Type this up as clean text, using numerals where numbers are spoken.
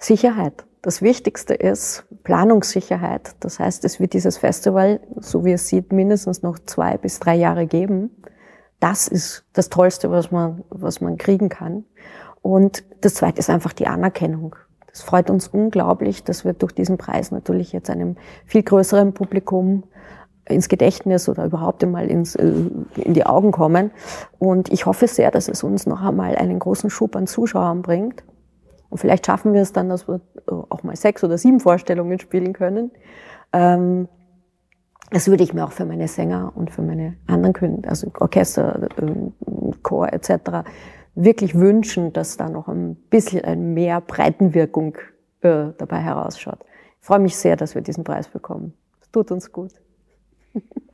Sicherheit. Das Wichtigste ist Planungssicherheit. Das heißt, es wird dieses Festival, so wie es sieht, mindestens noch 2 bis 3 Jahre geben. Das ist das Tollste, was man kriegen kann. Und das Zweite ist einfach die Anerkennung. Das freut uns unglaublich, dass wir durch diesen Preis natürlich jetzt einem viel größeren Publikum ins Gedächtnis oder überhaupt einmal in die Augen kommen. Und ich hoffe sehr, dass es uns noch einmal einen großen Schub an Zuschauern bringt. Und vielleicht schaffen wir es dann, dass wir auch mal 6 oder 7 Vorstellungen spielen können. Das würde ich mir auch für meine Sänger und für meine anderen Künstler, also Orchester, Chor etc., wirklich wünschen, dass da noch ein bisschen mehr Breitenwirkung dabei herausschaut. Ich freue mich sehr, dass wir diesen Preis bekommen. Es tut uns gut.